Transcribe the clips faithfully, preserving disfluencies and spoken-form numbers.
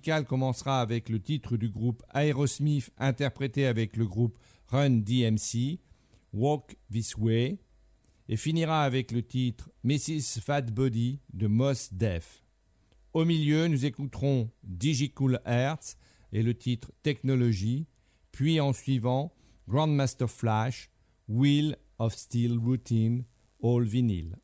musicale commencera avec le titre du groupe Aerosmith interprété avec le groupe Run D M C, Walk This Way, et finira avec le titre missus Fat Body de Mos Def. Au milieu, nous écouterons Digicool Hearts et le titre Technology, puis en suivant Grandmaster Flash, Wheel of Steel Routine, All Vinyl.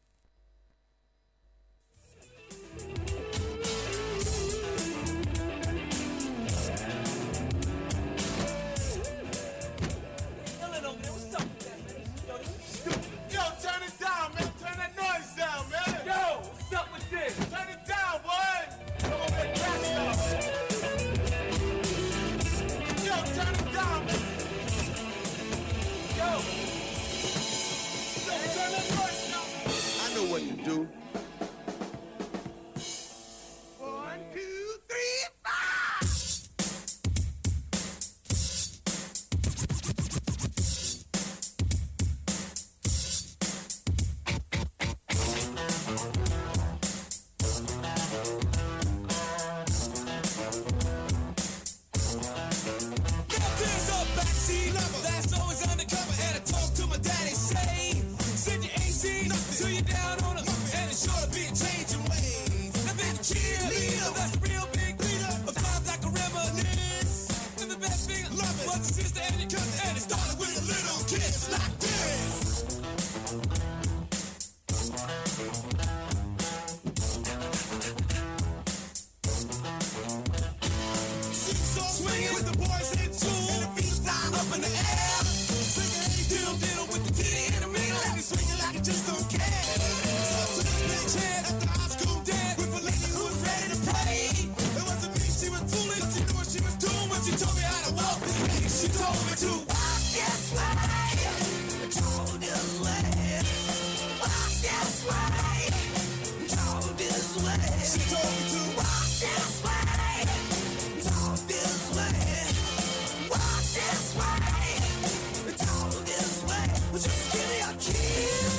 What to do. One, two, three, five. There's a backseat lover that's always undercover, and I talk to my daddy, say, said you ain't seen nothing till you're down on it, and it's sure to be a changing ways. Now there's a cheerleader that's a real big leader of times I can reminisce. And the best thing I love it was your sister and your cousin, and it started with a little kiss like this. Seesaw swinging with the boys in tune, and the feet flying up in the air. Singing hey diddle diddle with the titty in the middle, and they swinging like it just don't care. So to this bitch head at the high school dance with a lady who was ready to play. It wasn't me, she was foolish, but she knew what she was doing when she told me how to walk this way. She told me to walk this way, told this way, walk this way, told this way. She told me to walk this way, told this way, walk this way, told this way. Would you just give me a kiss?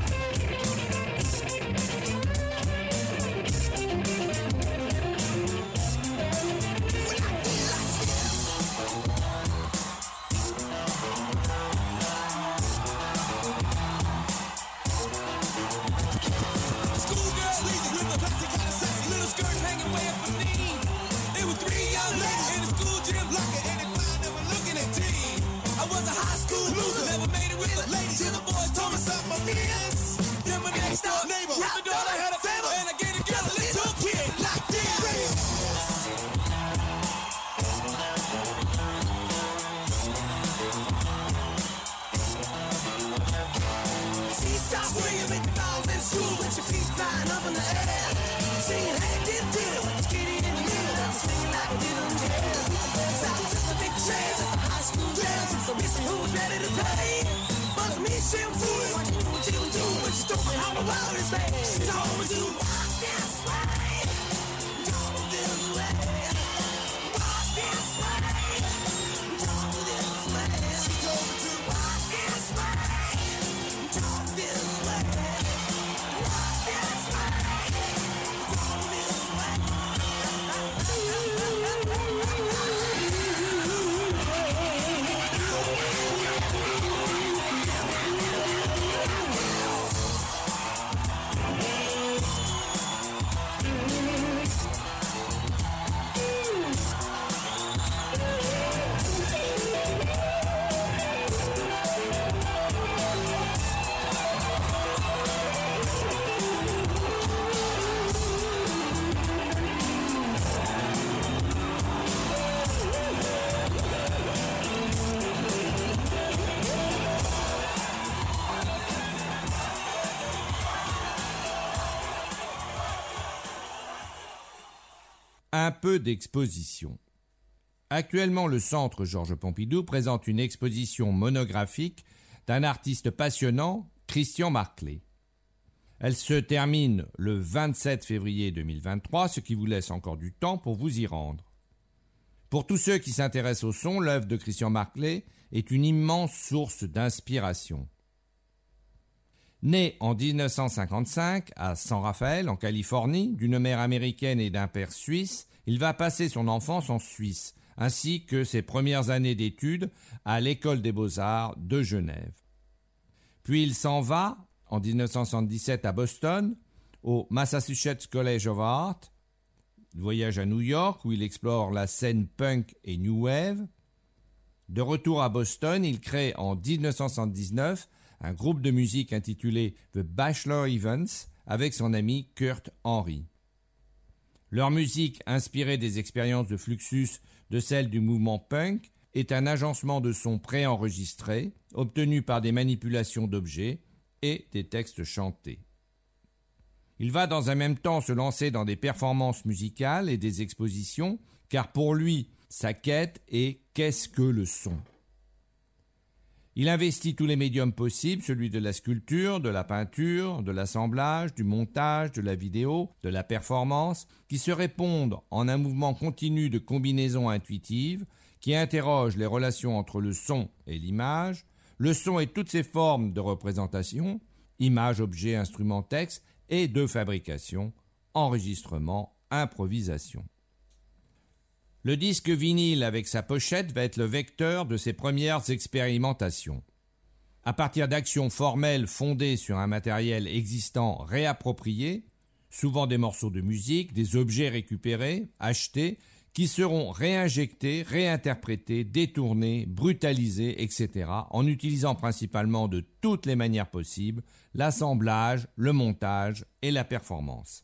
Schoolgirl sleazy with the plastic kind of sexy little skirt hanging way up her knee. There were three young ladies in the school gym locker, and they found they were looking at teen. I was a high school loser, never made it with the ladies. Till the boys told me something I miss. Then my next door neighbor, with my daughter had a favor, and I gave the girl a little kid like this. Seesaw swinging with the balls in school, with your feet flying up in the air. Singing hey diddle diddle, with your kitty in the middle, and swinging like a diddle jam. South took a big chance at the high school dance, so Missy who was ready to play. But me, she was foolish, what you knew what you would do, when she told me how the world is made. She told me to walk this way, told this way, walk this way, told this way. She told me to walk this way, told this way, walk this way, told this way. Un peu d'exposition. Actuellement, le Centre Georges Pompidou présente une exposition monographique d'un artiste passionnant, Christian Marclay. Elle se termine le vingt-sept février deux mille vingt-trois, ce qui vous laisse encore du temps pour vous y rendre. Pour tous ceux qui s'intéressent au son, l'œuvre de Christian Marclay est une immense source d'inspiration. Né en dix-neuf cent cinquante-cinq à San Rafael, en Californie, d'une mère américaine et d'un père suisse, il va passer son enfance en Suisse, ainsi que ses premières années d'études à l'École des Beaux-Arts de Genève. Puis il s'en va, en dix-neuf cent soixante-dix-sept à Boston, au Massachusetts College of Art, voyage à New York où il explore la scène punk et new wave. De retour à Boston, il crée en dix-neuf cent soixante-dix-neuf un groupe de musique intitulé The Bachelor Events avec son ami Kurt Henry. Leur musique, inspirée des expériences de Fluxus de celle du mouvement punk, est un agencement de sons préenregistrés, obtenu par des manipulations d'objets et des textes chantés. Il va dans un même temps se lancer dans des performances musicales et des expositions, car pour lui, sa quête est « qu'est-ce que le son ?» Il investit tous les médiums possibles, celui de la sculpture, de la peinture, de l'assemblage, du montage, de la vidéo, de la performance, qui se répondent en un mouvement continu de combinaisons intuitives, qui interroge les relations entre le son et l'image, le son et toutes ses formes de représentation, image, objet, instrument, texte, et de fabrication, enregistrement, improvisation. Le disque vinyle avec sa pochette va être le vecteur de ses premières expérimentations. À partir d'actions formelles fondées sur un matériel existant réapproprié, souvent des morceaux de musique, des objets récupérés, achetés, qui seront réinjectés, réinterprétés, détournés, brutalisés, et cetera, en utilisant principalement de toutes les manières possibles l'assemblage, le montage et la performance.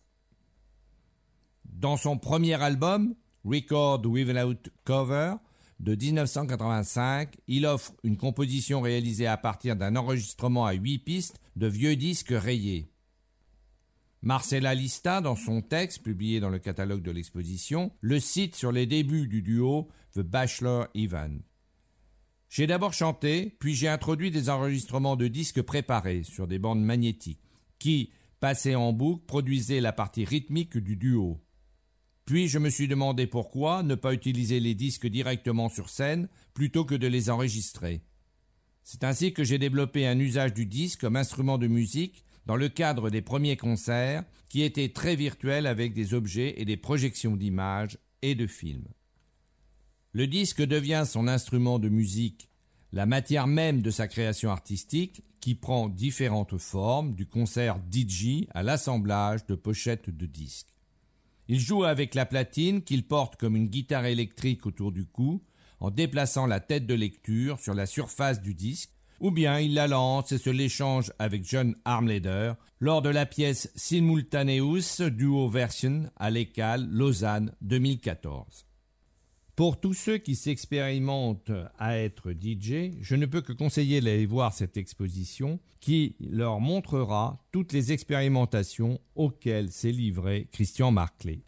Dans son premier album, Record Without Cover, de dix-neuf cent quatre-vingt-cinq, il offre une composition réalisée à partir d'un enregistrement à huit pistes de vieux disques rayés. Marcella Lista, dans son texte publié dans le catalogue de l'exposition, le cite sur les débuts du duo The Bachelor Events. J'ai d'abord chanté, puis j'ai introduit des enregistrements de disques préparés sur des bandes magnétiques, qui, passés en boucle, produisaient la partie rythmique du duo. Puis je me suis demandé pourquoi ne pas utiliser les disques directement sur scène plutôt que de les enregistrer. C'est ainsi que j'ai développé un usage du disque comme instrument de musique dans le cadre des premiers concerts qui étaient très virtuels avec des objets et des projections d'images et de films. Le disque devient son instrument de musique, la matière même de sa création artistique qui prend différentes formes, du concert D J à l'assemblage de pochettes de disques. Il joue avec la platine qu'il porte comme une guitare électrique autour du cou en déplaçant la tête de lecture sur la surface du disque, ou bien il la lance et se l'échange avec John Armleder lors de la pièce Simultaneous Duo Version à l'E C A L Lausanne deux mille quatorze. Pour tous ceux qui s'expérimentent à être D J, je ne peux que conseiller d'aller voir cette exposition qui leur montrera toutes les expérimentations auxquelles s'est livré Christian Marclay.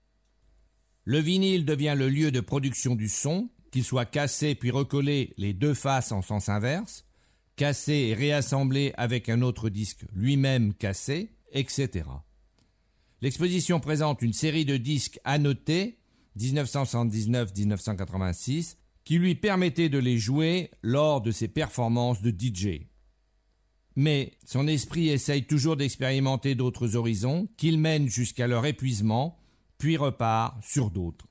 Le vinyle devient le lieu de production du son, qu'il soit cassé puis recollé les deux faces en sens inverse, cassé et réassemblé avec un autre disque lui-même cassé, et cetera. L'exposition présente une série de disques annotés dix-neuf cent soixante-dix-neuf à dix-neuf cent quatre-vingt-six, qui lui permettait de les jouer lors de ses performances de D J. Mais son esprit essaye toujours d'expérimenter d'autres horizons, qu'il mène jusqu'à leur épuisement, puis repart sur d'autres.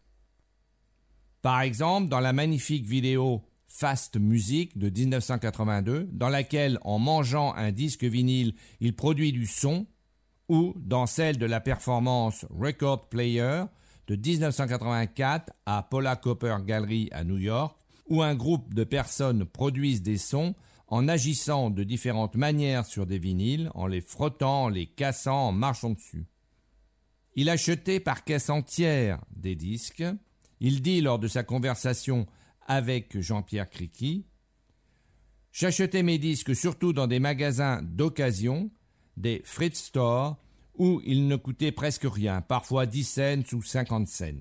Par exemple, dans la magnifique vidéo Fast Music de dix-neuf cent quatre-vingt-deux, dans laquelle, en mangeant un disque vinyle, il produit du son, ou dans celle de la performance Record Player, de dix-neuf cent quatre-vingt-quatre à Paula Cooper Gallery à New York, où un groupe de personnes produisent des sons en agissant de différentes manières sur des vinyles, en les frottant, en les cassant, en marchant dessus. Il achetait par caisse entière des disques. Il dit lors de sa conversation avec Jean-Pierre Criqui « J'achetais mes disques surtout dans des magasins d'occasion, des Fritz Stores, où ils ne coûtaient presque rien, parfois dix cents ou cinquante cents.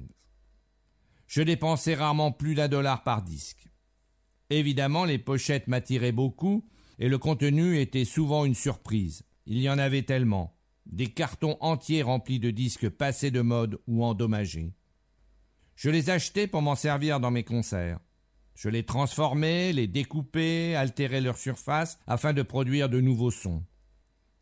Je dépensais rarement plus d'un dollar par disque. Évidemment, les pochettes m'attiraient beaucoup et le contenu était souvent une surprise. Il y en avait tellement. Des cartons entiers remplis de disques passés de mode ou endommagés. Je les achetais pour m'en servir dans mes concerts. Je les transformais, les découpais, altérais leur surface afin de produire de nouveaux sons.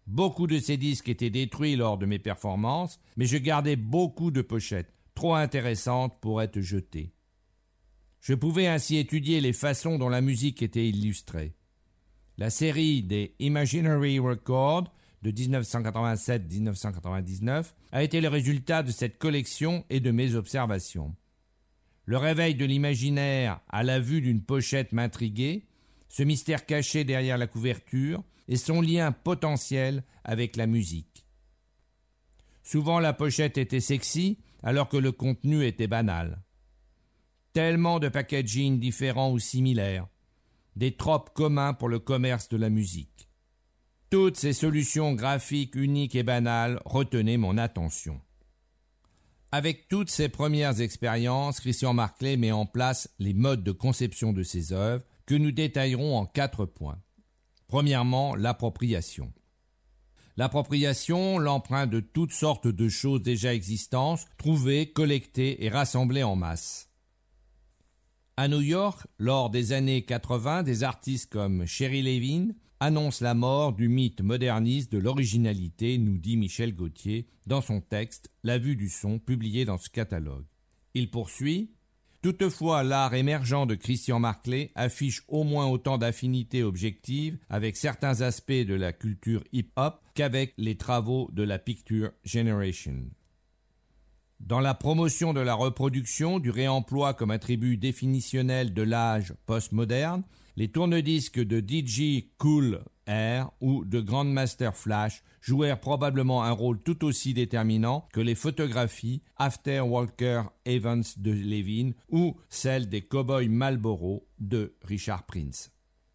Beaucoup de ces disques étaient détruits lors de mes performances, mais je gardais beaucoup de pochettes, trop intéressantes pour être jetées. Je pouvais ainsi étudier les façons dont la musique était illustrée. La série des Imaginary Records de dix-neuf cent quatre-vingt-sept à dix-neuf cent quatre-vingt-dix-neuf a été le résultat de cette collection et de mes observations. Le réveil de l'imaginaire à la vue d'une pochette m'intriguait, ce mystère caché derrière la couverture et son lien potentiel avec la musique. Souvent la pochette était sexy alors que le contenu était banal. Tellement de packaging différents ou similaires, des tropes communs pour le commerce de la musique. Toutes ces solutions graphiques uniques et banales retenaient mon attention. Avec toutes ces premières expériences, Christian Marclay met en place les modes de conception de ses œuvres que nous détaillerons en quatre points. Premièrement, l'appropriation. L'appropriation, l'emprunt de toutes sortes de choses déjà existantes, trouvées, collectées et rassemblées en masse. À New York, lors des années quatre-vingt, des artistes comme Sherry Levin annonce la mort du mythe moderniste de l'originalité, nous dit Michel Gauthier dans son texte « La vue du son » publié dans ce catalogue. Il poursuit « Toutefois, l'art émergent de Christian Marclay affiche au moins autant d'affinités objectives avec certains aspects de la culture hip-hop qu'avec les travaux de la Picture Generation. » Dans la promotion de la reproduction, du réemploi comme attribut définitionnel de l'âge postmoderne, les tourne-disques de D J Cool Air ou de Grandmaster Flash jouèrent probablement un rôle tout aussi déterminant que les photographies After Walker Evans de Levin ou celles des Cowboys Marlboro de Richard Prince.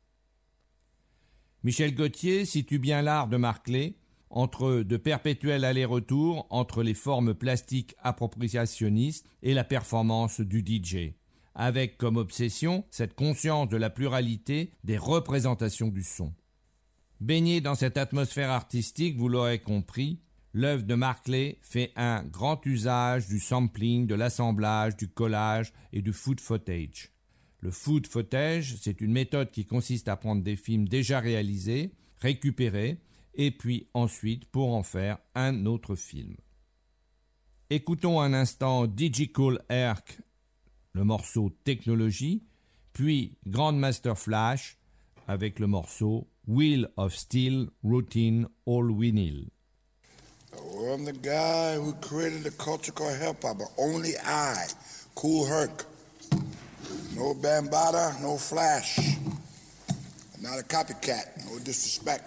Michel Gauthier situe bien l'art de Marclay entre de perpétuels allers-retours entre les formes plastiques appropriationnistes et la performance du D J, avec comme obsession cette conscience de la pluralité des représentations du son. Baigné dans cette atmosphère artistique, vous l'aurez compris, l'œuvre de Marclay fait un grand usage du sampling, de l'assemblage, du collage et du food footage. Le food footage, c'est une méthode qui consiste à prendre des films déjà réalisés, récupérés, et puis ensuite pour en faire un autre film. Écoutons un instant D J Cool Herc, le morceau Technologie, puis Grandmaster Flash avec le morceau Wheel of Steel Routine All Vinyl. Oh, I'm the guy who created the culture called hip-hop, but only I, Cool Herc. No Bambaataa, no Flash. I'm not a copycat, no disrespect.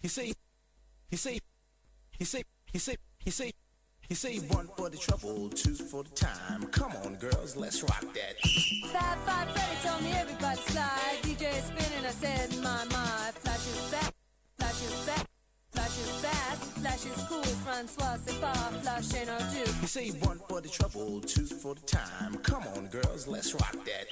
he say, he say, he say, he say, he say, he say one for the trouble, two for the time. Come on, girls, let's rock that. Five, five, Freddy told me everybody slide. D J spinning, I said, my, my. Flash is back, flash is back, flash is fast, flash is cool. Francois, c'est pas, flash ain't no do. He say one for the trouble, two for the time. Come on, girls, let's rock that.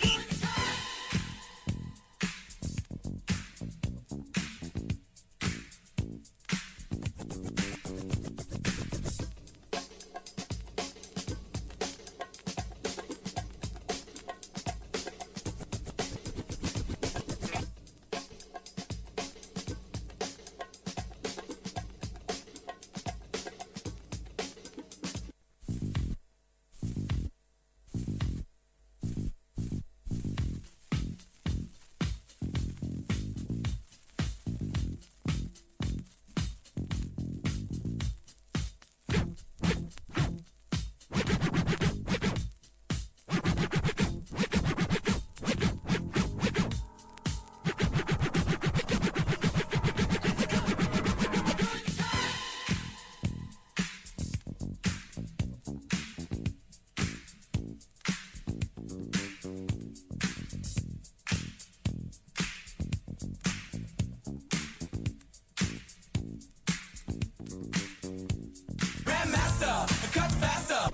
Cut faster.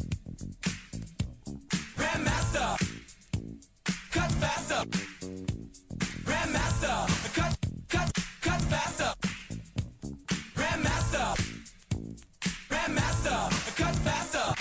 Grandmaster. Cut faster. Grandmaster. Cut, cut, cut faster. Grandmaster. Grandmaster. Cut faster.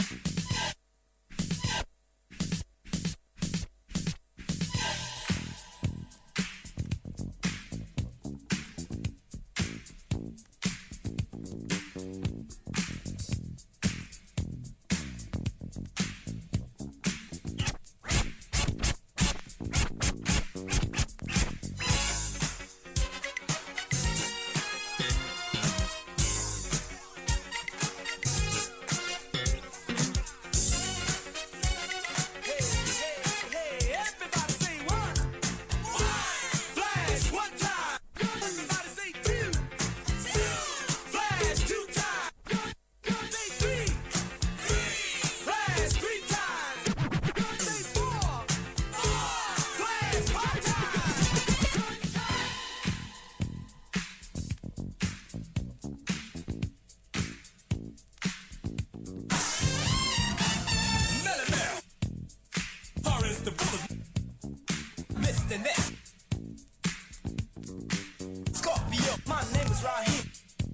Scorpio, my name is Raheem.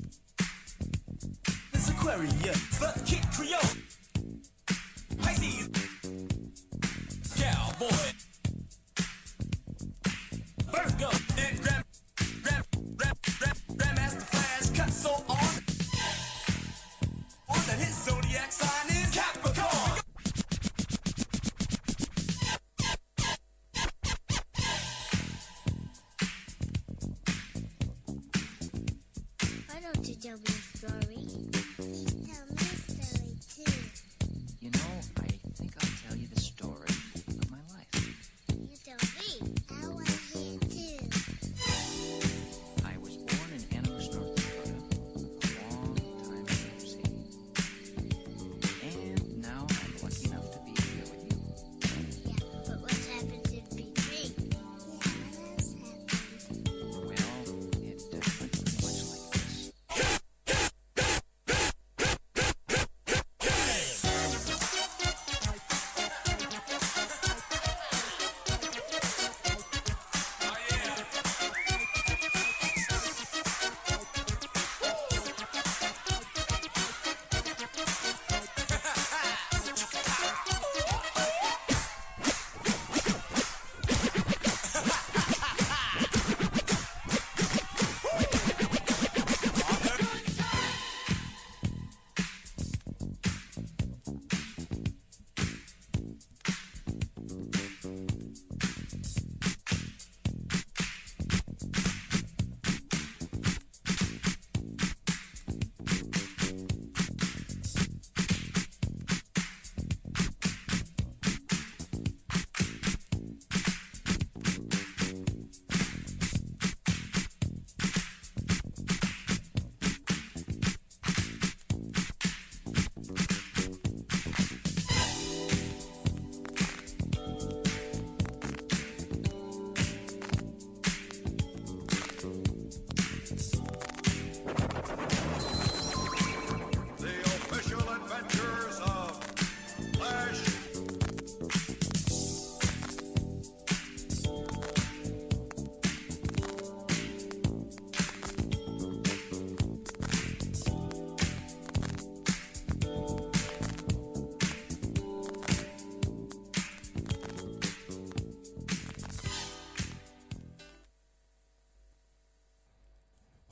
This Aquarius, the Kid Creole. Pisces, Cowboy. Virgo, and Ram, Ram, Ram, Ram, Grandmaster Flash cut so on. On that his zodiac sign is Capricorn. Why don't you tell me a story? Please tell me a story too. You know, I think I'll tell you the story of my life. You tell me. I want to hear too. I was born in Anna Moose, North Dakota, a long time ago, see. And now I'm lucky enough to be here with you. Yeah, but what happens in between? Yeah, what else happens? Well, it uh, went pretty much like this.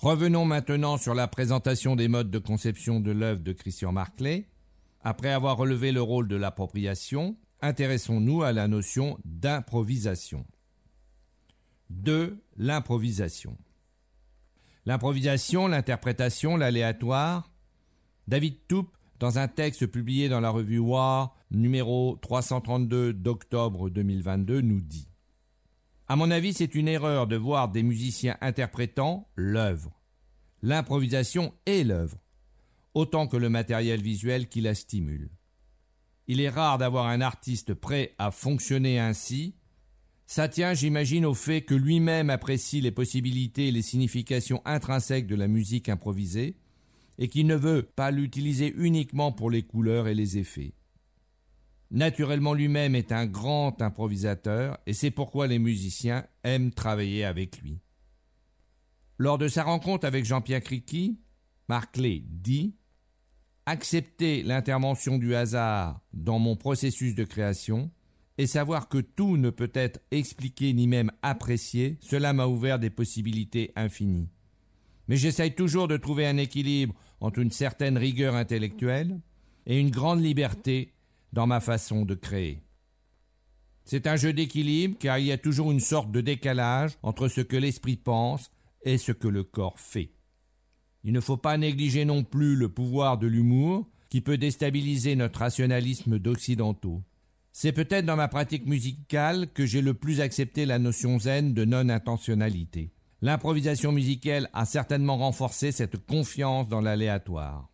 Revenons maintenant sur la présentation des modes de conception de l'œuvre de Christian Marclay. Après avoir relevé le rôle de l'appropriation, intéressons-nous à la notion d'improvisation. deux. L'improvisation. L'improvisation, l'interprétation, l'aléatoire. David Toup, dans un texte publié dans la revue War, numéro trois cent trente-deux d'octobre deux mille vingt-deux, nous dit « À mon avis, c'est une erreur de voir des musiciens interprétant l'œuvre. L'improvisation est l'œuvre, autant que le matériel visuel qui la stimule. Il est rare d'avoir un artiste prêt à fonctionner ainsi. Ça tient, j'imagine, au fait que lui-même apprécie les possibilités et les significations intrinsèques de la musique improvisée et qu'il ne veut pas l'utiliser uniquement pour les couleurs et les effets. Naturellement, lui-même est un grand improvisateur et c'est pourquoi les musiciens aiment travailler avec lui. » Lors de sa rencontre avec Jean-Pierre Kriki, Marclay dit « Accepter l'intervention du hasard dans mon processus de création et savoir que tout ne peut être expliqué ni même apprécié, cela m'a ouvert des possibilités infinies. Mais j'essaye toujours de trouver un équilibre entre une certaine rigueur intellectuelle et une grande liberté dans ma façon de créer. C'est un jeu d'équilibre car il y a toujours une sorte de décalage entre ce que l'esprit pense et ce que le corps fait. Il ne faut pas négliger non plus le pouvoir de l'humour qui peut déstabiliser notre rationalisme d'occidentaux. C'est peut-être dans ma pratique musicale que j'ai le plus accepté la notion zen de non-intentionnalité. L'improvisation musicale a certainement renforcé cette confiance dans l'aléatoire.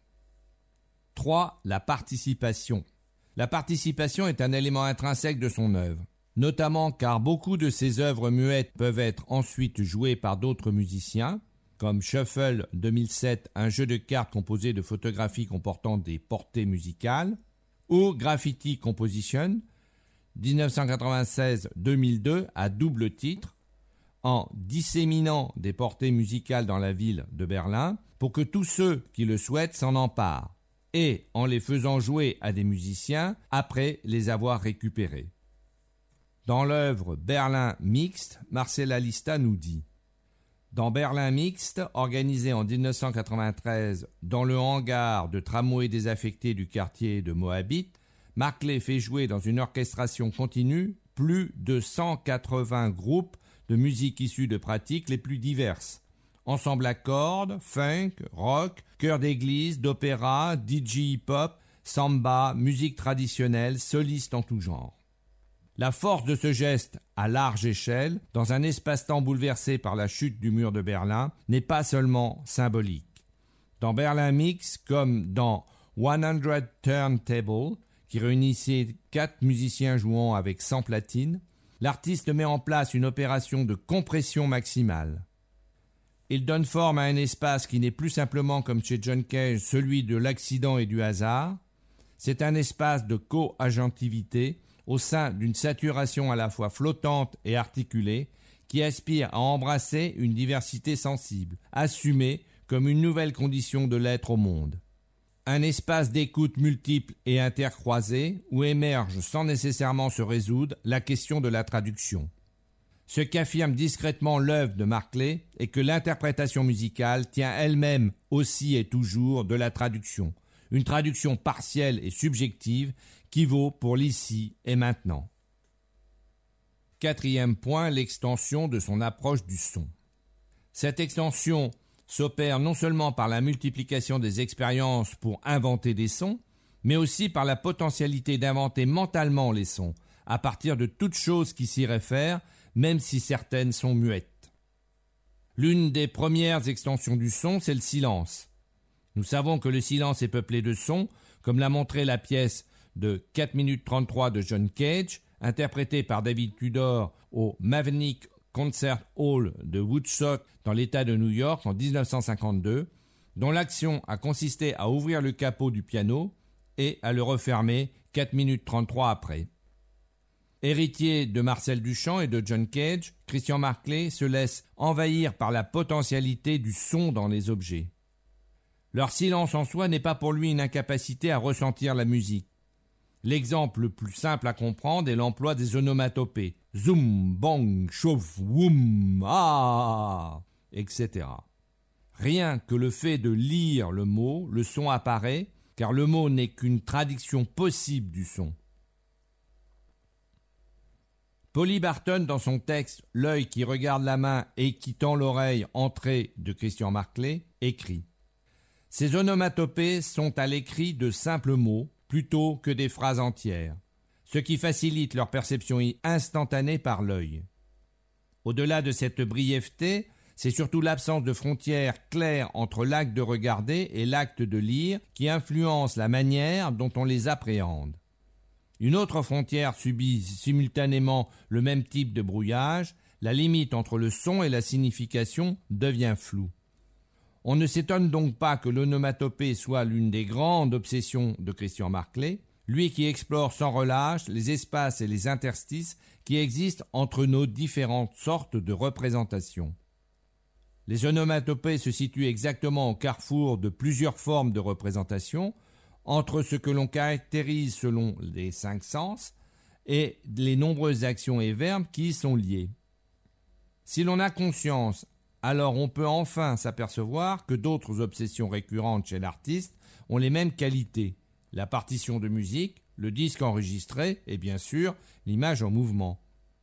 trois. La participation. La participation est un élément intrinsèque de son œuvre, notamment car beaucoup de ses œuvres muettes peuvent être ensuite jouées par d'autres musiciens, comme Shuffle deux mille sept, un jeu de cartes composé de photographies comportant des portées musicales, ou Graffiti Composition, dix-neuf cent quatre-vingt-seize deux mille deux, à double titre, en disséminant des portées musicales dans la ville de Berlin pour que tous ceux qui le souhaitent s'en emparent, et en les faisant jouer à des musiciens après les avoir récupérés. Dans l'œuvre Berlin Mixte, Marcella Lista nous dit « Dans Berlin Mixte, organisé en dix-neuf cent quatre-vingt-treize dans le hangar de tramway désaffecté du quartier de Moabit, Marclay fait jouer dans une orchestration continue plus de cent quatre-vingts groupes de musique issus de pratiques les plus diverses. Ensemble à cordes, funk, rock, chœur d'église, d'opéra, D J hip-hop, samba, musique traditionnelle, soliste en tout genre. La force de ce geste à large échelle, dans un espace-temps bouleversé par la chute du mur de Berlin, n'est pas seulement symbolique. Dans Berlin Mix, comme dans cent Turntable, qui réunissait quatre musiciens jouant avec cent platines, l'artiste met en place une opération de compression maximale. Il donne forme à un espace qui n'est plus simplement, comme chez John Cage, celui de l'accident et du hasard. C'est un espace de co-agentivité au sein d'une saturation à la fois flottante et articulée qui aspire à embrasser une diversité sensible, assumée comme une nouvelle condition de l'être au monde. Un espace d'écoute multiple et intercroisé où émerge sans nécessairement se résoudre la question de la traduction. Ce qu'affirme discrètement l'œuvre de Marclay est que l'interprétation musicale tient elle-même aussi et toujours de la traduction, une traduction partielle et subjective qui vaut pour l'ici et maintenant. Quatrième point, l'extension de son approche du son. Cette extension s'opère non seulement par la multiplication des expériences pour inventer des sons, mais aussi par la potentialité d'inventer mentalement les sons, à partir de toutes choses qui s'y réfèrent, même si certaines sont muettes. L'une des premières extensions du son, c'est le silence. Nous savons que le silence est peuplé de sons, comme l'a montré la pièce de quatre minutes trente-trois de John Cage, interprétée par David Tudor au Maverick Concert Hall de Woodstock dans l'État de New York en dix-neuf cent cinquante-deux, dont l'action a consisté à ouvrir le capot du piano et à le refermer quatre minutes trente-trois après. Héritier de Marcel Duchamp et de John Cage, Christian Marclay se laisse envahir par la potentialité du son dans les objets. Leur silence en soi n'est pas pour lui une incapacité à ressentir la musique. L'exemple le plus simple à comprendre est l'emploi des onomatopées. Zoom, bang, chauffe, woum, ah, et cetera. Rien que le fait de lire le mot, le son apparaît, car le mot n'est qu'une traduction possible du son. Polly Barton, dans son texte « L'œil qui regarde la main et qui tend l'oreille, entrée de Christian Marclay », écrit « Ces onomatopées sont à l'écrit de simples mots plutôt que des phrases entières, ce qui facilite leur perception instantanée par l'œil. Au-delà de cette brièveté, c'est surtout l'absence de frontières claires entre l'acte de regarder et l'acte de lire qui influence la manière dont on les appréhende. Une autre frontière subit simultanément le même type de brouillage, la limite entre le son et la signification devient floue. On ne s'étonne donc pas que l'onomatopée soit l'une des grandes obsessions de Christian Marclay, lui qui explore sans relâche les espaces et les interstices qui existent entre nos différentes sortes de représentations. Les onomatopées se situent exactement au carrefour de plusieurs formes de représentation, entre ce que l'on caractérise selon les cinq sens et les nombreuses actions et verbes qui y sont liés. Si l'on a conscience, alors on peut enfin s'apercevoir que d'autres obsessions récurrentes chez l'artiste ont les mêmes qualités, la partition de musique, le disque enregistré et bien sûr l'image en mouvement.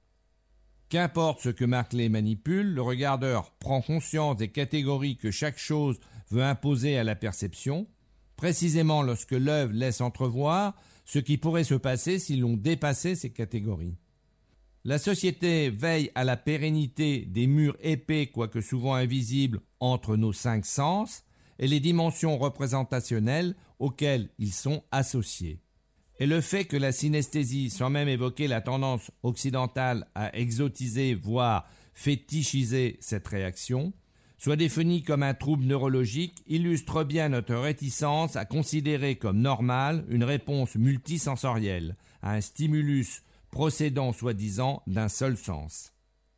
Qu'importe ce que Marclay manipule, le regardeur prend conscience des catégories que chaque chose veut imposer à la perception, précisément lorsque l'œuvre laisse entrevoir ce qui pourrait se passer si l'on dépassait ces catégories. La société veille à la pérennité des murs épais, quoique souvent invisibles, entre nos cinq sens et les dimensions représentationnelles auxquelles ils sont associés. Et le fait que la synesthésie, sans même évoquer la tendance occidentale à exotiser, voire fétichiser cette réaction, soit définie comme un trouble neurologique, illustre bien notre réticence à considérer comme normale une réponse multisensorielle à un stimulus procédant soi-disant d'un seul sens.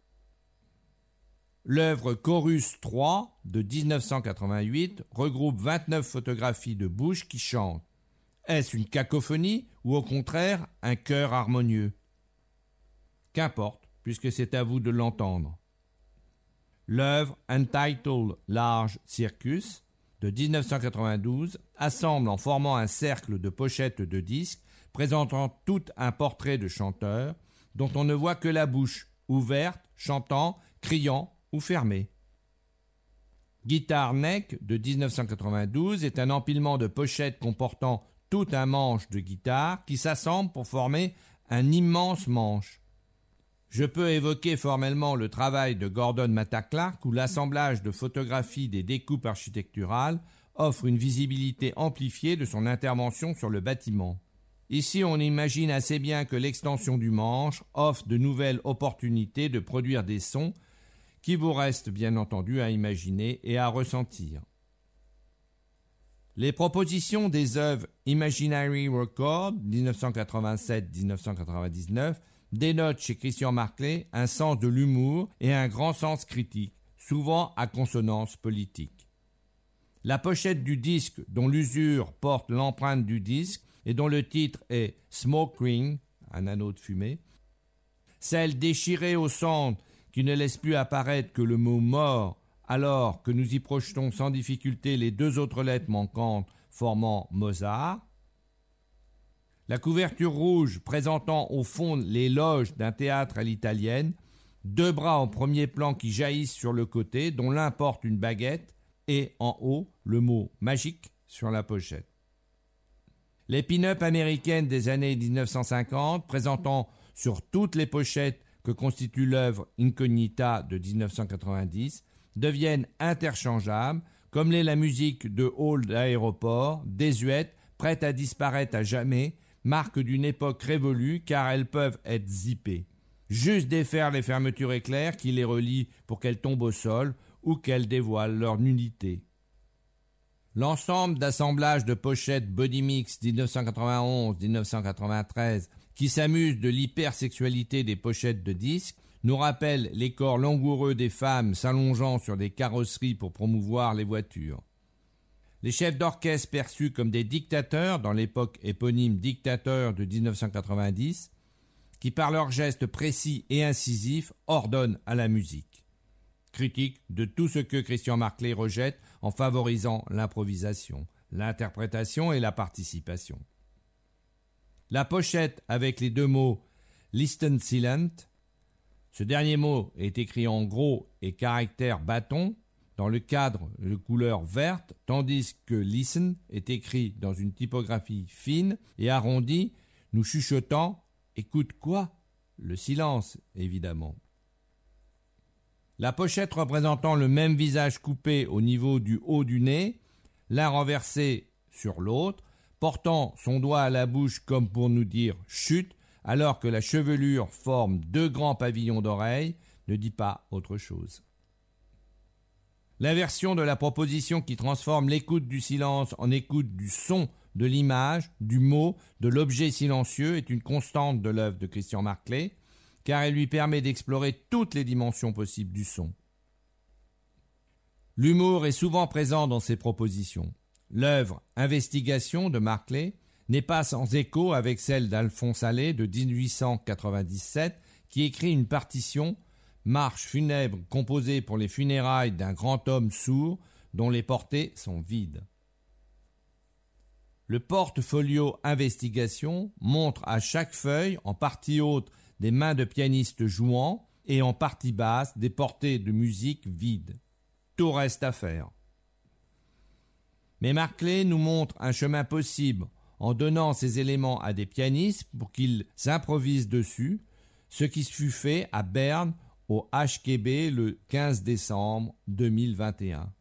L'œuvre Chorus trois de dix-neuf cent quatre-vingt-huit regroupe vingt-neuf photographies de bouches qui chantent. Est-ce une cacophonie ou au contraire un chœur harmonieux? Qu'importe, puisque c'est à vous de l'entendre. L'œuvre Untitled Large Circus de dix-neuf cent quatre-vingt-douze assemble en formant un cercle de pochettes de disques présentant tout un portrait de chanteur dont on ne voit que la bouche, ouverte, chantant, criant ou fermée. Guitar Neck de dix-neuf cent quatre-vingt-douze est un empilement de pochettes comportant tout un manche de guitare qui s'assemble pour former un immense manche. Je peux évoquer formellement le travail de Gordon Matta-Clark où l'assemblage de photographies des découpes architecturales offre une visibilité amplifiée de son intervention sur le bâtiment. Ici, on imagine assez bien que l'extension du manche offre de nouvelles opportunités de produire des sons qui vous restent bien entendu à imaginer et à ressentir. Les propositions des œuvres Imaginary Record dix-neuf cent quatre-vingt-sept à dix-neuf cent quatre-vingt-dix-neuf dénotent chez Christian Marclay un sens de l'humour et un grand sens critique, souvent à consonance politique. La pochette du disque dont l'usure porte l'empreinte du disque et dont le titre est « Smoke Ring », un anneau de fumée, celle déchirée au centre qui ne laisse plus apparaître que le mot « mort » alors que nous y projetons sans difficulté les deux autres lettres manquantes formant Mozart, la couverture rouge présentant au fond les loges d'un théâtre à l'italienne, deux bras en premier plan qui jaillissent sur le côté, dont l'un porte une baguette, et en haut, le mot « magique » sur la pochette. Les pin-up américaines des années dix-neuf cent cinquante, présentant sur toutes les pochettes que constitue l'œuvre Incognita de dix-neuf cent quatre-vingt-dix, deviennent interchangeables, comme l'est la musique de hall d'aéroport, désuète, prête à disparaître à jamais, marque d'une époque révolue car elles peuvent être zippées. Juste défaire les fermetures éclairs qui les relient pour qu'elles tombent au sol ou qu'elles dévoilent leur nullité. L'ensemble d'assemblage de pochettes Body Mix dix-neuf cent quatre-vingt-onze à dix-neuf cent quatre-vingt-treize qui s'amuse de l'hypersexualité des pochettes de disques nous rappelle les corps langoureux des femmes s'allongeant sur des carrosseries pour promouvoir les voitures. Les chefs d'orchestre perçus comme des dictateurs dans l'époque éponyme Dictateur de dix-neuf cent quatre-vingt-dix, qui par leurs gestes précis et incisifs ordonnent à la musique. critique de tout ce que Christian Marclay rejette en favorisant l'improvisation, l'interprétation et la participation. La pochette avec les deux mots « Listen Silent », ce dernier mot est écrit en gros et caractère bâton, dans le cadre de couleur verte, tandis que « Listen » est écrit dans une typographie fine et arrondie, nous chuchotant « Écoute quoi ?» Le silence, évidemment. La pochette représentant le même visage coupé au niveau du haut du nez, l'un renversé sur l'autre, portant son doigt à la bouche comme pour nous dire « chut », alors que la chevelure forme deux grands pavillons d'oreilles, ne dit pas autre chose. L'inversion de la proposition qui transforme l'écoute du silence en écoute du son, de l'image, du mot, de l'objet silencieux est une constante de l'œuvre de Christian Marclay, car elle lui permet d'explorer toutes les dimensions possibles du son. L'humour est souvent présent dans ses propositions. L'œuvre « Investigation » de Marclay n'est pas sans écho avec celle d'Alphonse Allais de dix-huit cent quatre-vingt-dix-sept qui écrit une partition « Marche funèbre composée pour les funérailles d'un grand homme sourd dont les portées sont vides ». Le porte-folio « Investigation » montre à chaque feuille, en partie haute, des mains de pianistes jouant et en partie basse des portées de musique vides. Tout reste à faire. Mais Marclay nous montre un chemin possible en donnant ces éléments à des pianistes pour qu'ils improvisent dessus, ce qui fut fait à Berne au H K B le quinze décembre deux mille vingt et un.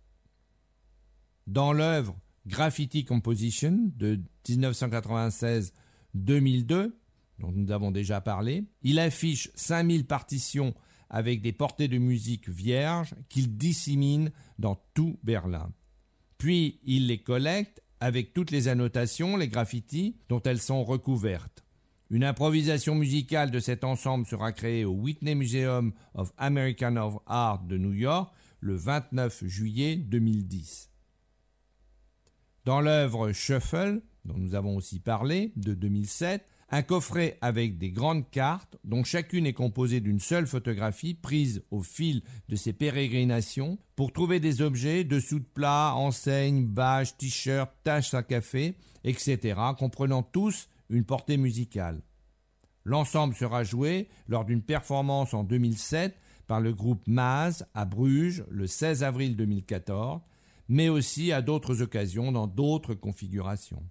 Dans l'œuvre Graffiti Composition de dix-neuf cent quatre-vingt-seize à deux mille deux, dont nous avons déjà parlé, il affiche cinq mille partitions avec des portées de musique vierges qu'il dissémine dans tout Berlin. Puis il les collecte avec toutes les annotations, les graffitis dont elles sont recouvertes. Une improvisation musicale de cet ensemble sera créée au Whitney Museum of American Art de New York le vingt-neuf juillet deux mille dix. Dans l'œuvre Shuffle, dont nous avons aussi parlé, de deux mille sept, un coffret avec des grandes cartes dont chacune est composée d'une seule photographie prise au fil de ses pérégrinations pour trouver des objets, dessous de plats, enseignes, bâches, t-shirts, tasses à café, et cetera, comprenant tous une portée musicale. L'ensemble sera joué lors d'une performance en deux mille sept par le groupe Maz à Bruges le seize avril deux mille quatorze, mais aussi à d'autres occasions dans d'autres configurations.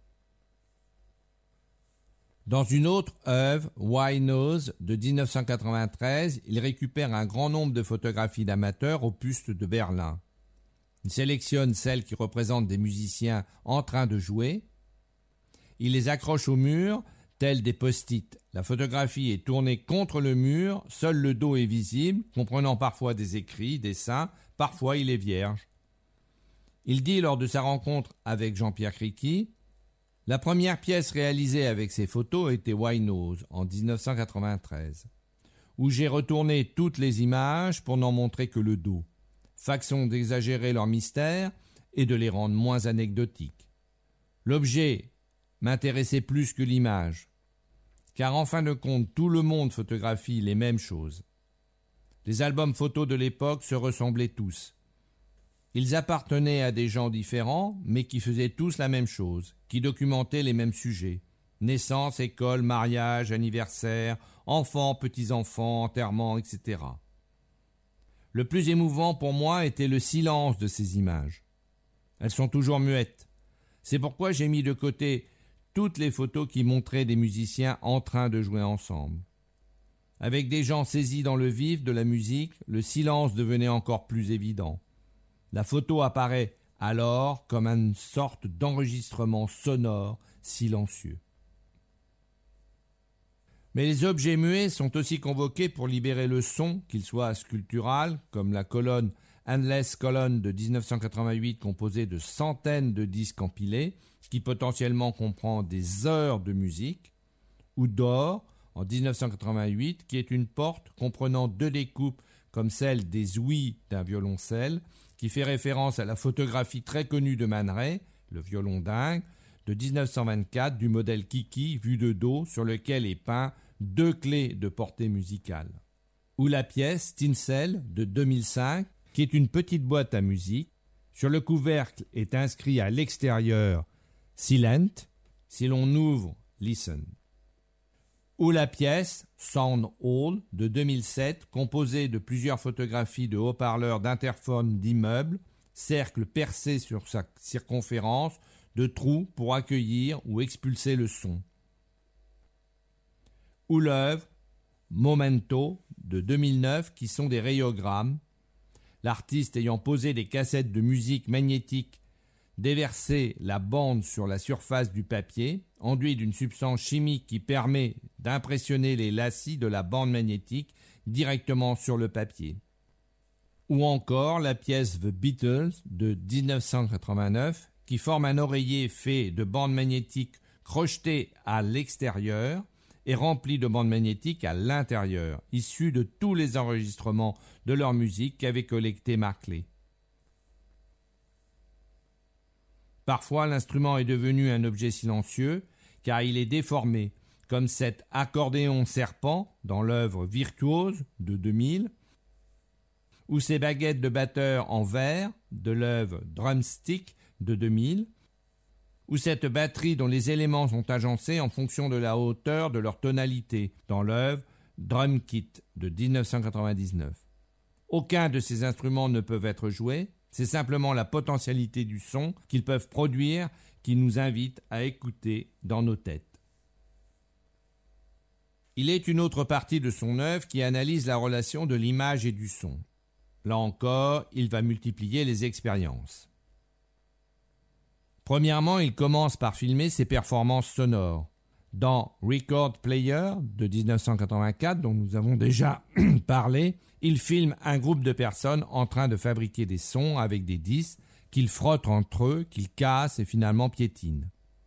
Dans une autre œuvre, Why Knows, de dix-neuf cent quatre-vingt-treize, il récupère un grand nombre de photographies d'amateurs au Puste de Berlin. Il sélectionne celles qui représentent des musiciens en train de jouer. Il les accroche au mur, tels des post-it. La photographie est tournée contre le mur, seul le dos est visible, comprenant parfois des écrits, dessins, parfois il est vierge. Il dit lors de sa rencontre avec Jean-Pierre Criqui: « La première pièce réalisée avec ces photos était Why Knows en dix-neuf cent quatre-vingt-treize, où j'ai retourné toutes les images pour n'en montrer que le dos, façon d'exagérer leur mystère et de les rendre moins anecdotiques. L'objet m'intéressait plus que l'image, car en fin de compte tout le monde photographie les mêmes choses. Les albums photos de l'époque se ressemblaient tous. Ils appartenaient à des gens différents, mais qui faisaient tous la même chose, qui documentaient les mêmes sujets. Naissance, école, mariage, anniversaire, enfants, petits-enfants, enterrements, et cetera. Le plus émouvant pour moi était le silence de ces images. Elles sont toujours muettes. C'est pourquoi j'ai mis de côté toutes les photos qui montraient des musiciens en train de jouer ensemble. Avec des gens saisis dans le vif de la musique, le silence devenait encore plus évident. La photo apparaît alors comme une sorte d'enregistrement sonore silencieux. Mais les objets muets sont aussi convoqués pour libérer le son, qu'il soit sculptural, comme la colonne Endless Column de dix-neuf cent quatre-vingt-huit composée de centaines de disques empilés, qui potentiellement comprend des heures de musique, ou d'or en dix-neuf cent quatre-vingt-huit, qui est une porte comprenant deux découpes comme celle des ouïes d'un violoncelle, qui fait référence à la photographie très connue de Man Ray, le violon dingue, de dix-neuf cent vingt-quatre du modèle Kiki vu de dos sur lequel est peint deux clés de portée musicale. ou la pièce Tinsel de deux mille cinq, qui est une petite boîte à musique. Sur le couvercle est inscrit à l'extérieur « Silent ». Si l'on ouvre « Listen ». Ou la pièce Sound Hall de deux mille sept, composée de plusieurs photographies de haut-parleurs d'interphones d'immeubles, cercles percés sur sa circonférence, de trous pour accueillir ou expulser le son. Ou l'œuvre Momento de deux mille neuf, qui sont des rayogrammes, l'artiste ayant posé des cassettes de musique magnétique, déversé la bande sur la surface du papier, enduit d'une substance chimique qui permet d'impressionner les lacis de la bande magnétique directement sur le papier. Ou encore la pièce The Beatles de dix-neuf cent quatre-vingt-neuf, qui forme un oreiller fait de bandes magnétiques crochetées à l'extérieur et rempli de bandes magnétiques à l'intérieur, issues de tous les enregistrements de leur musique qu'avait collecté Marclay. Parfois, l'instrument est devenu un objet silencieux, car il est déformé, comme cet accordéon serpent dans l'œuvre Virtuose de deux mille, ou ces baguettes de batteur en verre de l'œuvre Drumstick de deux mille, ou cette batterie dont les éléments sont agencés en fonction de la hauteur de leur tonalité dans l'œuvre Drum Kit de dix-neuf cent quatre-vingt-dix-neuf. Aucun de ces instruments ne peuvent être joués, c'est simplement la potentialité du son qu'ils peuvent produire qui nous invite à écouter dans nos têtes. Il est une autre partie de son œuvre qui analyse la relation de l'image et du son. Là encore, il va multiplier les expériences. Premièrement, il commence par filmer ses performances sonores. Dans Record Player de dix-neuf cent quatre-vingt-quatre, dont nous avons déjà parlé, il filme un groupe de personnes en train de fabriquer des sons avec des disques qu'ils frottent entre eux, qu'ils cassent et finalement piétinent.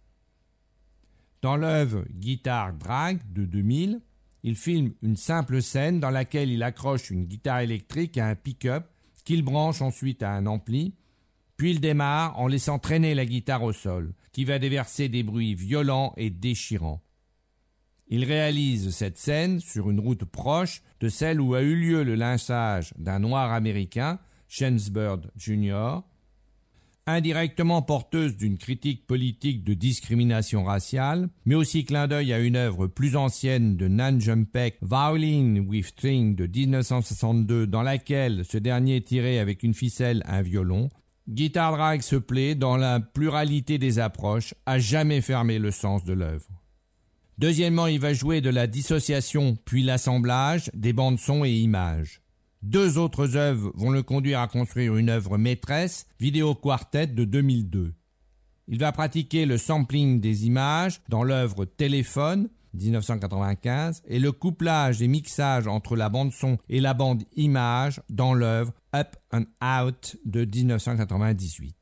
Dans l'œuvre Guitar Drag de deux mille, il filme une simple scène dans laquelle il accroche une guitare électrique à un pick-up qu'il branche ensuite à un ampli, puis il démarre en laissant traîner la guitare au sol, qui va déverser des bruits violents et déchirants. Il réalise cette scène sur une route proche de celle où a eu lieu le lynchage d'un noir américain, Bird junior, indirectement porteuse d'une critique politique de discrimination raciale, mais aussi clin d'œil à une œuvre plus ancienne de Nan Jumpek, Violin with String de dix-neuf cent soixante-deux, dans laquelle ce dernier tirait avec une ficelle un violon. Guitar Drag se plaît, dans la pluralité des approches, à jamais fermer le sens de l'œuvre. Deuxièmement, il va jouer de la dissociation puis l'assemblage des bandes son et images. Deux autres œuvres vont le conduire à construire une œuvre maîtresse, Vidéo Quartet de deux mille deux. Il va pratiquer le sampling des images dans l'œuvre Téléphone, dix-neuf cent quatre-vingt-quinze, et le couplage et mixage entre la bande son et la bande image dans l'œuvre Up and Out de dix-neuf cent quatre-vingt-dix-huit.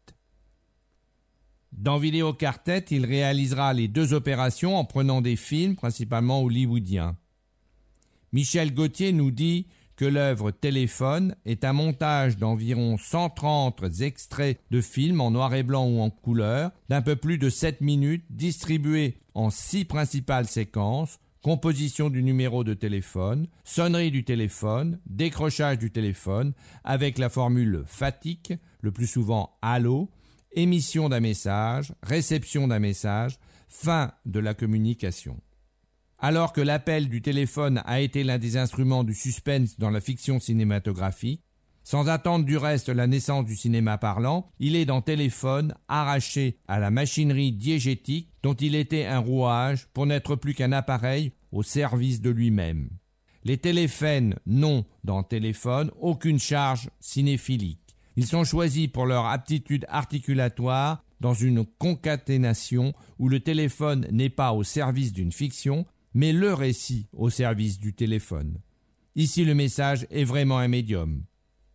Dans Vidéo Quartet, il réalisera les deux opérations en prenant des films, principalement hollywoodiens. Michel Gauthier nous dit que l'œuvre Téléphone est un montage d'environ cent trente extraits de films en noir et blanc ou en couleur, d'un peu plus de sept minutes, distribués en six principales séquences: composition du numéro de téléphone, sonnerie du téléphone, décrochage du téléphone, avec la formule fatigue, le plus souvent allô, émission d'un message, réception d'un message, fin de la communication. Alors que l'appel du téléphone a été l'un des instruments du suspense dans la fiction cinématographique, sans attendre du reste la naissance du cinéma parlant, il est dans Téléphone arraché à la machinerie diégétique dont il était un rouage pour n'être plus qu'un appareil au service de lui-même. Les téléphènes n'ont dans Téléphone aucune charge cinéphilique. Ils sont choisis pour leur aptitude articulatoire dans une concaténation où le téléphone n'est pas au service d'une fiction, mais le récit au service du téléphone. Ici, le message est vraiment un médium.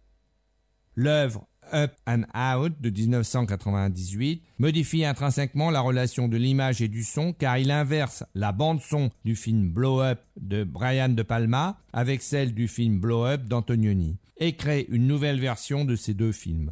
L'œuvre Up and Out de dix-neuf cent quatre-vingt-dix-huit modifie intrinsèquement la relation de l'image et du son, car il inverse la bande-son du film Blow Up de Brian De Palma avec celle du film Blow Up d'Antonioni et crée une nouvelle version de ces deux films.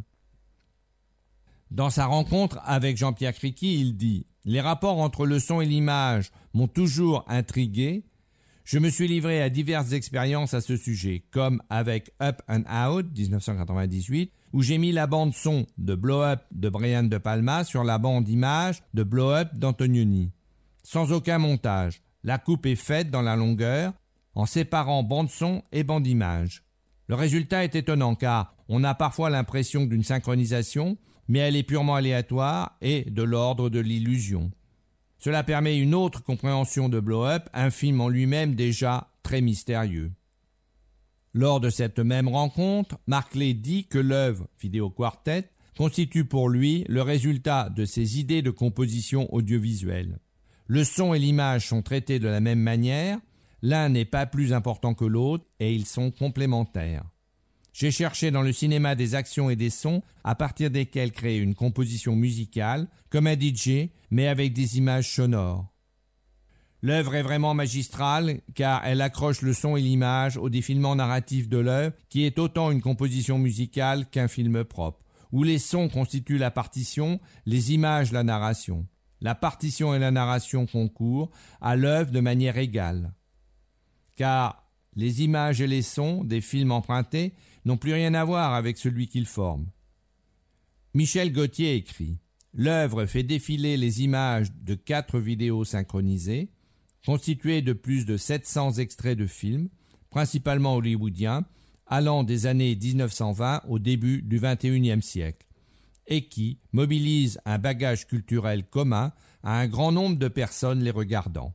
Dans sa rencontre avec Jean-Pierre Criqui, il dit « Les rapports entre le son et l'image m'ont toujours intrigué. Je me suis livré à diverses expériences à ce sujet, comme avec Up and Out, dix-neuf cent quatre-vingt-dix-huit, où j'ai mis la bande son de Blow Up de Brian De Palma sur la bande image de Blow Up d'Antonioni. Sans aucun montage, la coupe est faite dans la longueur, en séparant bande son et bande image. Le résultat est étonnant car on a parfois l'impression d'une synchronisation, mais elle est purement aléatoire et de l'ordre de l'illusion. Cela permet une autre compréhension de Blow Up, un film en lui-même déjà très mystérieux. Lors de cette même rencontre, Marclay dit que l'œuvre Vidéo Quartet constitue pour lui le résultat de ses idées de composition audiovisuelle. Le son et l'image sont traités de la même manière, l'un n'est pas plus important que l'autre et ils sont complémentaires. J'ai cherché dans le cinéma des actions et des sons à partir desquels créer une composition musicale, comme un D J, mais avec des images sonores. L'œuvre est vraiment magistrale car elle accroche le son et l'image au défilement narratif de l'œuvre qui est autant une composition musicale qu'un film propre, où les sons constituent la partition, les images la narration. La partition et la narration concourent à l'œuvre de manière égale. Car les images et les sons des films empruntés n'ont plus rien à voir avec celui qu'ils forment. Michel Gauthier écrit « L'œuvre fait défiler les images de quatre vidéos synchronisées, constituées de plus de sept cents extraits de films, principalement hollywoodiens, allant des années dix-neuf cent vingt au début du vingt et unième siècle, et qui mobilisent un bagage culturel commun à un grand nombre de personnes les regardant.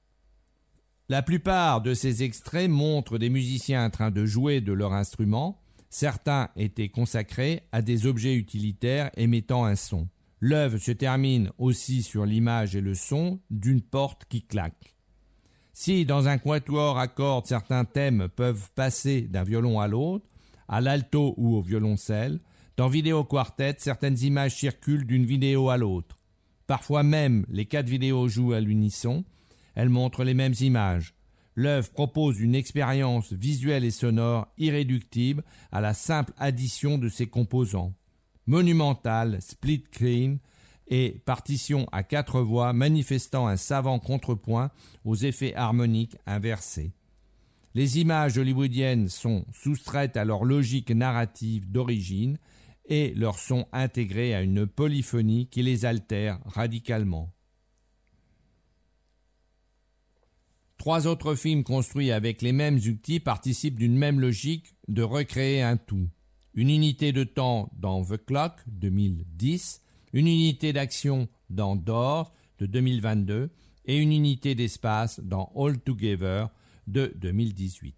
La plupart de ces extraits montrent des musiciens en train de jouer de leur instrument. Certains étaient consacrés à des objets utilitaires émettant un son. L'œuvre se termine aussi sur l'image et le son d'une porte qui claque. Si dans un quatuor à cordes certains thèmes peuvent passer d'un violon à l'autre, à l'alto ou au violoncelle, dans Vidéo Quartet, certaines images circulent d'une vidéo à l'autre. Parfois même, les quatre vidéos jouent à l'unisson. Elles montrent les mêmes images. L'œuvre propose une expérience visuelle et sonore irréductible à la simple addition de ses composants. Monumentale, split screen et partition à quatre voix manifestant un savant contrepoint aux effets harmoniques inversés. Les images hollywoodiennes sont soustraites à leur logique narrative d'origine et leur sont intégrées à une polyphonie qui les altère radicalement. Trois autres films construits avec les mêmes outils participent d'une même logique de recréer un tout. Une unité de temps dans The Clock, deux mille dix, une unité d'action dans Doors, de deux mille vingt-deux, et une unité d'espace dans All Together, de deux mille dix-huit.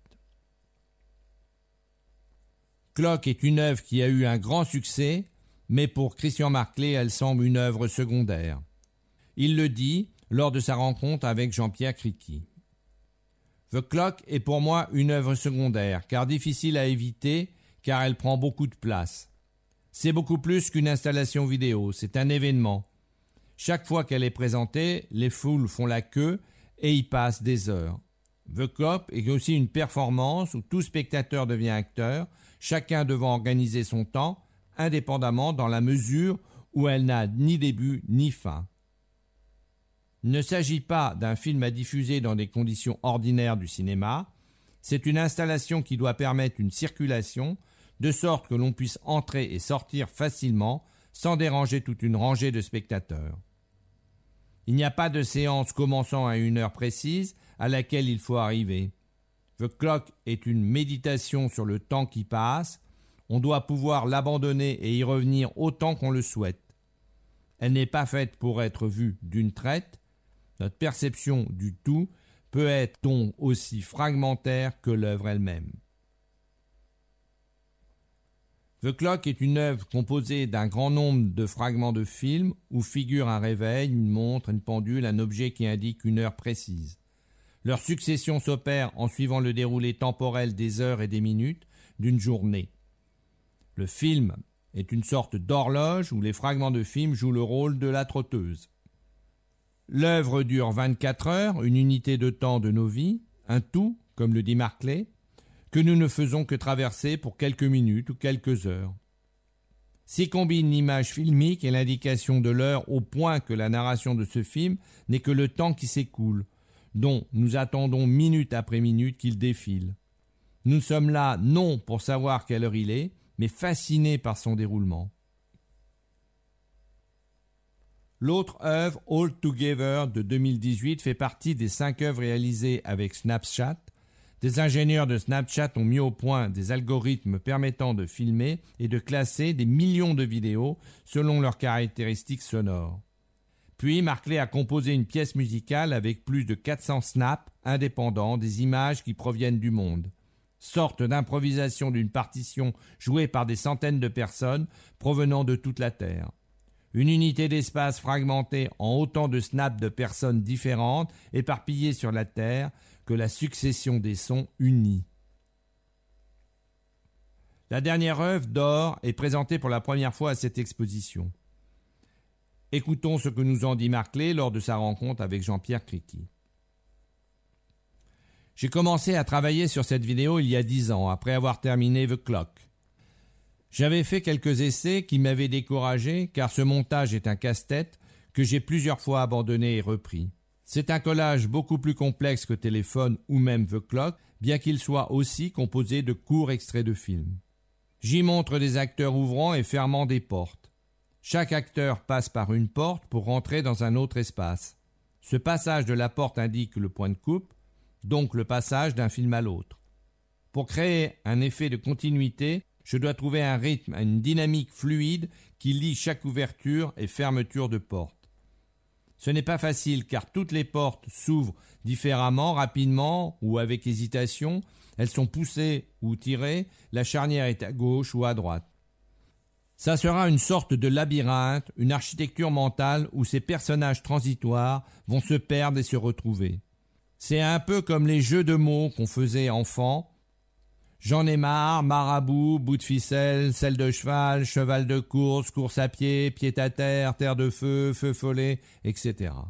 Clock est une œuvre qui a eu un grand succès, mais pour Christian Marclay, elle semble une œuvre secondaire. Il le dit lors de sa rencontre avec Jean-Pierre Criqui. The Clock est pour moi une œuvre secondaire, car difficile à éviter, car elle prend beaucoup de place. C'est beaucoup plus qu'une installation vidéo, c'est un événement. Chaque fois qu'elle est présentée, les foules font la queue et y passent des heures. The Clock est aussi une performance où tout spectateur devient acteur, chacun devant organiser son temps, indépendamment dans la mesure où elle n'a ni début ni fin. Il ne s'agit pas d'un film à diffuser dans des conditions ordinaires du cinéma, c'est une installation qui doit permettre une circulation, de sorte que l'on puisse entrer et sortir facilement, sans déranger toute une rangée de spectateurs. Il n'y a pas de séance commençant à une heure précise à laquelle il faut arriver. The Clock est une méditation sur le temps qui passe, on doit pouvoir l'abandonner et y revenir autant qu'on le souhaite. Elle n'est pas faite pour être vue d'une traite. Notre perception du tout peut être donc aussi fragmentaire que l'œuvre elle-même. The Clock est une œuvre composée d'un grand nombre de fragments de films où figure un réveil, une montre, une pendule, un objet qui indique une heure précise. Leur succession s'opère en suivant le déroulé temporel des heures et des minutes d'une journée. Le film est une sorte d'horloge où les fragments de film jouent le rôle de la trotteuse. L'œuvre dure vingt-quatre heures, une unité de temps de nos vies, un tout, comme le dit Marclay, que nous ne faisons que traverser pour quelques minutes ou quelques heures. S'y combine l'image filmique et l'indication de l'heure au point que la narration de ce film n'est que le temps qui s'écoule, dont nous attendons minute après minute qu'il défile. Nous sommes là non pour savoir quelle heure il est, mais fascinés par son déroulement. L'autre œuvre, All Together, de deux mille dix-huit, fait partie des cinq œuvres réalisées avec Snapchat. Des ingénieurs de Snapchat ont mis au point des algorithmes permettant de filmer et de classer des millions de vidéos selon leurs caractéristiques sonores. Puis, Markley a composé une pièce musicale avec plus de quatre cents snaps indépendants des images qui proviennent du monde. Sorte d'improvisation d'une partition jouée par des centaines de personnes provenant de toute la Terre. Une unité d'espace fragmentée en autant de snaps de personnes différentes éparpillées sur la Terre que la succession des sons unis. La dernière œuvre d'Or est présentée pour la première fois à cette exposition. Écoutons ce que nous en dit Markley lors de sa rencontre avec Jean-Pierre Criqui. J'ai commencé à travailler sur cette vidéo il y a dix ans, après avoir terminé The Clock. J'avais fait quelques essais qui m'avaient découragé, car ce montage est un casse-tête que j'ai plusieurs fois abandonné et repris. C'est un collage beaucoup plus complexe que Téléphone ou même The Clock, bien qu'il soit aussi composé de courts extraits de films. J'y montre des acteurs ouvrant et fermant des portes. Chaque acteur passe par une porte pour rentrer dans un autre espace. Ce passage de la porte indique le point de coupe, donc le passage d'un film à l'autre. Pour créer un effet de continuité, je dois trouver un rythme, une dynamique fluide qui lie chaque ouverture et fermeture de porte. Ce n'est pas facile car toutes les portes s'ouvrent différemment, rapidement ou avec hésitation. Elles sont poussées ou tirées, la charnière est à gauche ou à droite. Ça sera une sorte de labyrinthe, une architecture mentale où ces personnages transitoires vont se perdre et se retrouver. C'est un peu comme les jeux de mots qu'on faisait enfant. J'en ai marre, marabout, bout de ficelle, selle de cheval, cheval de course, course à pied, pied à terre, terre de feu, feu follet, et cetera.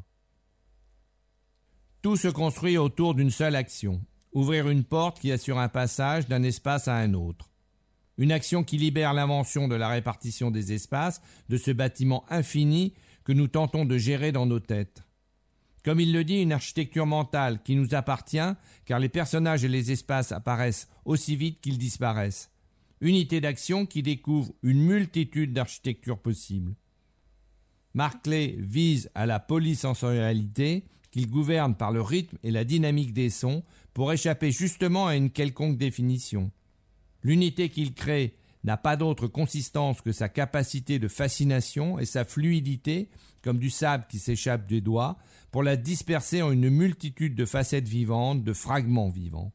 Tout se construit autour d'une seule action. Ouvrir une porte qui assure un passage d'un espace à un autre. Une action qui libère l'invention de la répartition des espaces, de ce bâtiment infini que nous tentons de gérer dans nos têtes. Comme il le dit, une architecture mentale qui nous appartient, car les personnages et les espaces apparaissent aussi vite qu'ils disparaissent. Unité d'action qui découvre une multitude d'architectures possibles. Markley vise à la polysensorialité qu'il gouverne par le rythme et la dynamique des sons pour échapper justement à une quelconque définition. L'unité qu'il crée n'a pas d'autre consistance que sa capacité de fascination et sa fluidité, comme du sable qui s'échappe des doigts, pour la disperser en une multitude de facettes vivantes, de fragments vivants.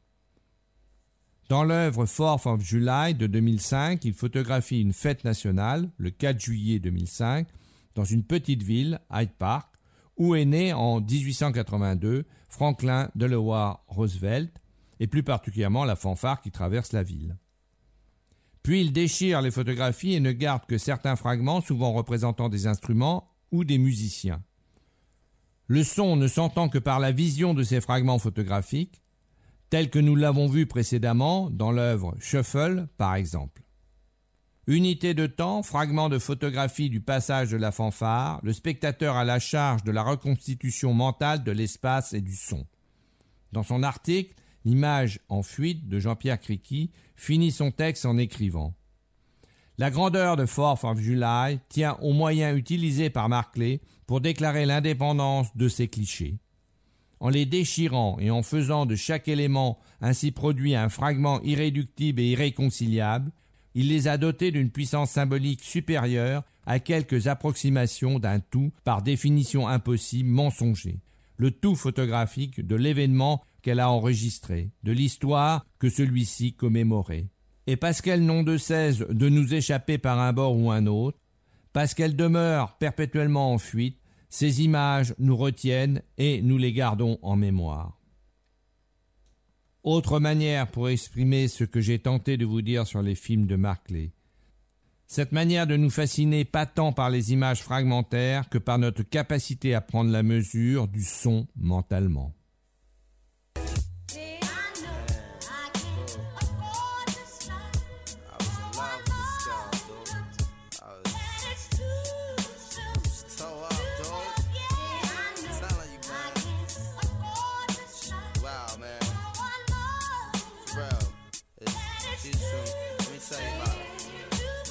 Dans l'œuvre fourth of July de deux mille cinq, il photographie une fête nationale, le quatre juillet deux mille cinq, dans une petite ville, Hyde Park, où est né en dix-huit cent quatre-vingt-deux Franklin Delaware Roosevelt, et plus particulièrement la fanfare qui traverse la ville. Puis il déchire les photographies et ne garde que certains fragments, souvent représentant des instruments ou des musiciens. Le son ne s'entend que par la vision de ces fragments photographiques, tels que nous l'avons vu précédemment dans l'œuvre Shuffle, par exemple. Unité de temps, fragment de photographie du passage de la fanfare, le spectateur a la charge de la reconstitution mentale de l'espace et du son. Dans son article, L'image en fuite de Jean-Pierre Criqui finit son texte en écrivant « La grandeur de fourth of July tient aux moyens utilisés par Markley pour déclarer l'indépendance de ces clichés. En les déchirant et en faisant de chaque élément ainsi produit un fragment irréductible et irréconciliable, il les a dotés d'une puissance symbolique supérieure à quelques approximations d'un tout par définition impossible, mensonger, le tout photographique de l'événement qu'elle a enregistré, de l'histoire que celui-ci commémorait. Et parce qu'elles n'ont de cesse de nous échapper par un bord ou un autre, parce qu'elles demeurent perpétuellement en fuite, ces images nous retiennent et nous les gardons en mémoire. » Autre manière pour exprimer ce que j'ai tenté de vous dire sur les films de Markley. Cette manière de nous fasciner pas tant par les images fragmentaires que par notre capacité à prendre la mesure du son mentalement.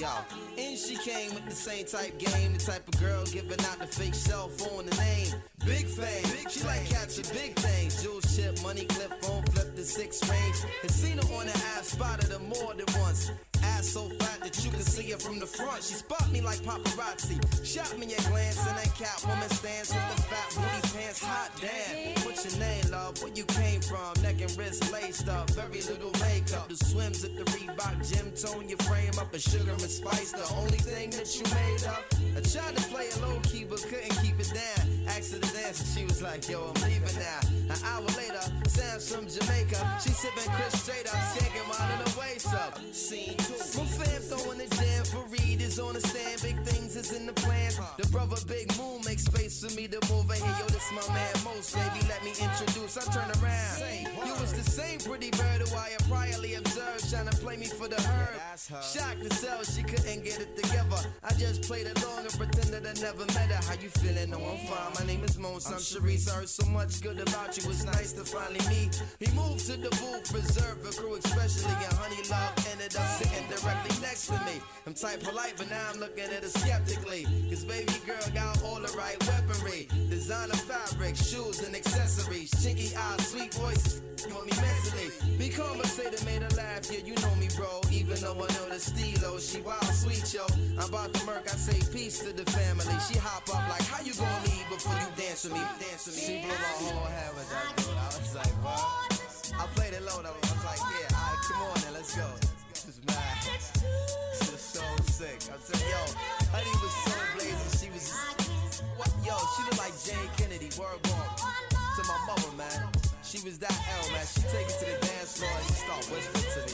Yo, and she came with the same type game, the type of girl giving out the fake cell phone, the name. Big fame, she like catching big things. Jewel chip, money clip, phone flip the six range. And seen her on the ass, spotted her more than once. Ass so fat that you can see her from the front. She spot me like paparazzi, shot me a glance, and that Catwoman stands with the fat booty pants. Hot damn, what's your name, love? Where you came from? Neck and wrist laced up, very little makeup. The swims at the Reebok gym, tone your frame up, and sugar and spice, the only thing that you made up. I tried to play it low key, but couldn't keep it down. Asked her to dance, and she was like, yo, I'm leaving now. An hour later, Sam's from Jamaica. She sipping Chris straight up, shaking while in the waist up. Scene two. My fam throwing the jam for Reed is on the stand. Big things is in the plans. The brother Big Moon makes space for me to move in here. Yo, this my man Most, baby, let me introduce. I turn around. You was the same pretty bird who I had priorly observed, trying to play me for the herb. Shocked to sell, she couldn't get it together. I just played along and pretended I never met her. How you feeling? No, I'm fine. My name is Mons. I'm Sharice. I heard so much good about you. It's nice to finally meet. He moved to the booth, reserved for crew, especially. And Honey Love ended up sitting directly next to me. I'm type polite, but now I'm looking at her skeptically. Cause baby girl got all the right weaponry. Designer fabric, shoes and accessories. Chinky eyes, sweet voice, on me mentally. Be conversated, made her laugh. Yeah, you know me, bro. Even though I know the stilo, she wild sweet, yo. I'm about to murk, I say peace to the family. She hop up like, how you gonna leave before you dance with me? Dance with me. She blew my whole head with that dude. I was like, what? I played it low though. I was like, yeah, alright, come on then, let's go. This is mad. This is so sick. I'm telling yo, Honey was so blazing. She was just, what? Yo, she looked like Jane Kennedy. Word born to my mother, man. She was that L, man. She take it to the dance floor and she start whispering to me.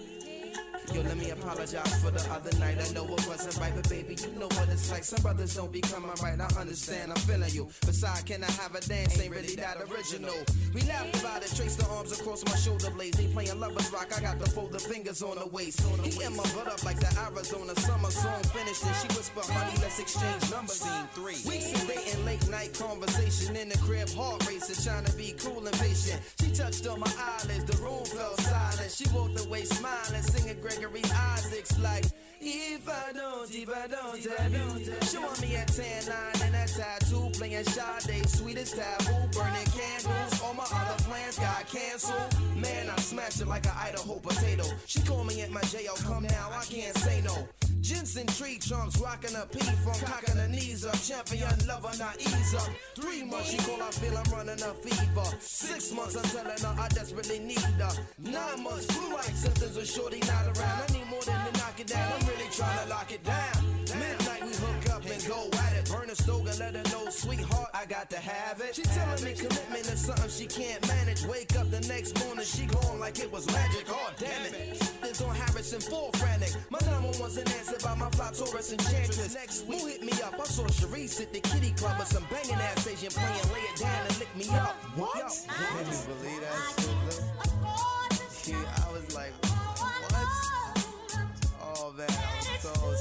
Yo, let me apologize for the other night. I know it wasn't right, but baby, you know what it's like. Some brothers don't be coming right. I understand, I'm feeling you. Besides, can I have a dance? Ain't really that original. We laughed about it, traced the arms across my shoulder blades. They playing lovers rock, I got the folded fingers on the waist. He in my butt up like the Arizona summer song finished. And she whispered, honey, let's exchange numbers. Scene three. Weeks of dating, late night conversation in the crib, heart racing, trying to be cool and patient. She touched on my eyelids, the room fell silent. She walked away smiling, singing Gregory Isaacs like, if I don't, if I don't, I don't. She want me at tan line and that tattoo, playing Sade, sweetest taboo, burning candles. All my other plans got canceled. Man, I smashed it like an Idaho potato. She called me at my J O, come now, I can't say no. Jensen tree trunks, rocking a P from cocking her knees up. Champion lover, not ease up. Three months, she call, I feel I'm running a fever. Six months, I'm telling her I desperately need her. Nine months, flu-like symptoms with shorty not around. I need more than to knock it down, I'm really trying to lock it down. Midnight, we hook up and go at it. Burn a stove and let her know, sweetheart, I got to have it. She telling me commitment is something she can't manage. Wake up the next morning, she glowing like it was magic. Oh, damn it. This on Harrison, full frantic. My number one's an answer by my fly Taurus enchantress. Next week, who hit me up? I saw Sharice at the kitty club with some banging ass Asian playing, lay it down and lick me up. What? Yo, can you believe that shit, yeah, I was like, what? Oh man, I was so